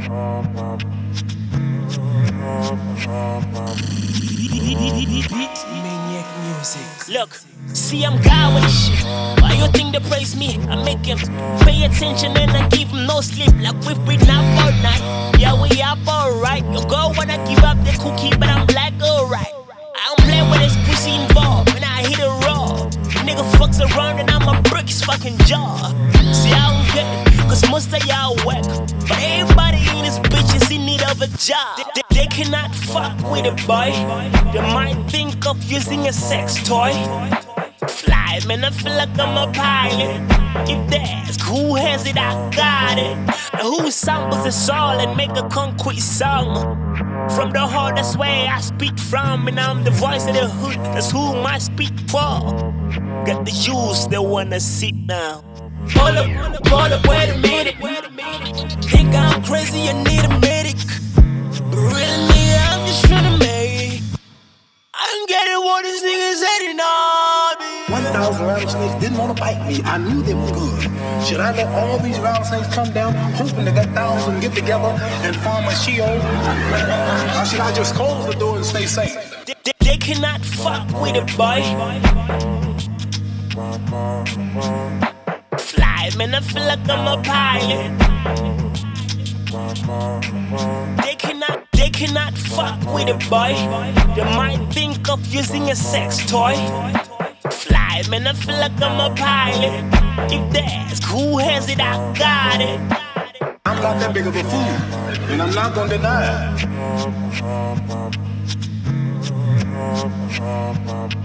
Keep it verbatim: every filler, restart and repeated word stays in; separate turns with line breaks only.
Maniac music.
Look, see I'm God with this shit. Why you think they praise me? I make him pay attention and I give him no sleep. Like we've been up all night. Yeah, we up alright. You go wanna give up the cookie, but I'm like alright. I don't play with this pussy involved when I hit a raw. Nigga fucks around and I'ma break his fucking jaw. See, I don't get it, cause most of y'all whack. But everybody in this bitch is in need of a job. They, they, they cannot fuck with it, boy. They might think of using a sex toy. Fly, man, I feel like I'm a pilot. If they ask who has it, I got it. And who samples the soul and make a concrete song. From the heart, that's where I speak from. And I'm the voice of the hood, that's who I speak for. Got the youths that wanna sit down. Hold up, hold up, wait a minute. Think I'm crazy, I need a medic. But really, nigga, I'm just tryna make. I don't get it what this nigga said, you know me.
one thousand rattlesnakes didn't want to bite me. I knew they were good. Should I let all these rattlesnakes come down, hoping that that thousand get together and form a shield? Or should I just close the door and stay safe?
They, they, they cannot fuck with it, boy. Fly, man, I feel like I'm a pilot. They cannot, they cannot fuck with it, boy. They might think of using a sex toy. Fly, man, I feel like I'm a pilot. If they ask who has it, I got it.
I'm not that big of a fool, and I'm not gonna deny it.